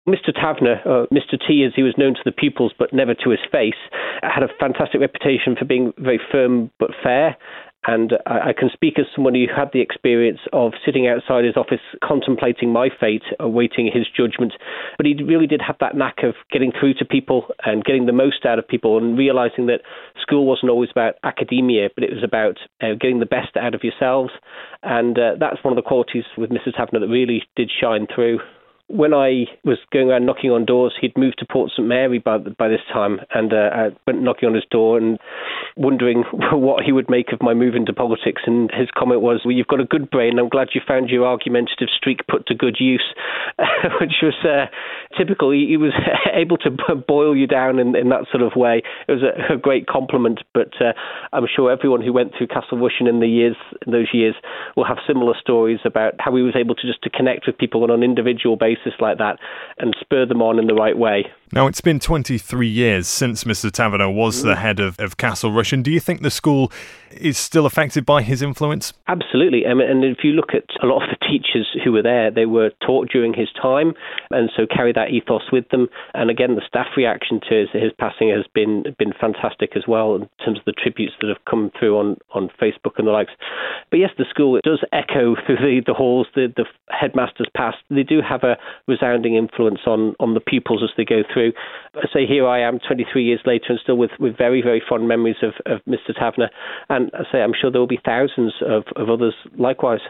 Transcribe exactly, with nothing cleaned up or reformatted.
Mister Tavener, uh, Mister T as he was known to the pupils but never to his face, had a fantastic reputation for being very firm but fair. And I, I can speak as someone who had the experience of sitting outside his office contemplating my fate, awaiting his judgment. But he really did have that knack of getting through to people and getting the most out of people, and realising that school wasn't always about academia, but it was about uh, getting the best out of yourselves. And uh, that's one of the qualities with Mister Tavener that really did shine through. When I was going around knocking on doors, he'd moved to Port St Mary by, by this time, and uh, I went knocking on his door and wondering what he would make of my move into politics. And his comment was, well, you've got a good brain. I'm glad you found your argumentative streak put to good use, which was uh, typical. He, he was able to boil you down in, in that sort of way. It was a, a great compliment, but uh, I'm sure everyone who went through Castle Rushen in the years, in those years will have similar stories about how he was able to just to connect with people on an individual basis like that and spur them on in the right way. Now, it's been twenty-three years since Mister Tavener was the head of, of Castle Rushen. Do you think the school is still affected by his influence? Absolutely. Um, and if you look at a lot of the teachers who were there, they were taught during his time and so carry that ethos with them. And again, the staff reaction to his, his passing has been been fantastic as well in terms of the tributes that have come through on, on Facebook and the likes. But yes, the school does echo through the, the halls. The, the headmasters past, they do have a resounding influence on, on the pupils as they go through. I say here I am twenty-three years later and still with, with very, very fond memories of, of Mister Tavener. And I say I'm sure there will be thousands of, of others likewise.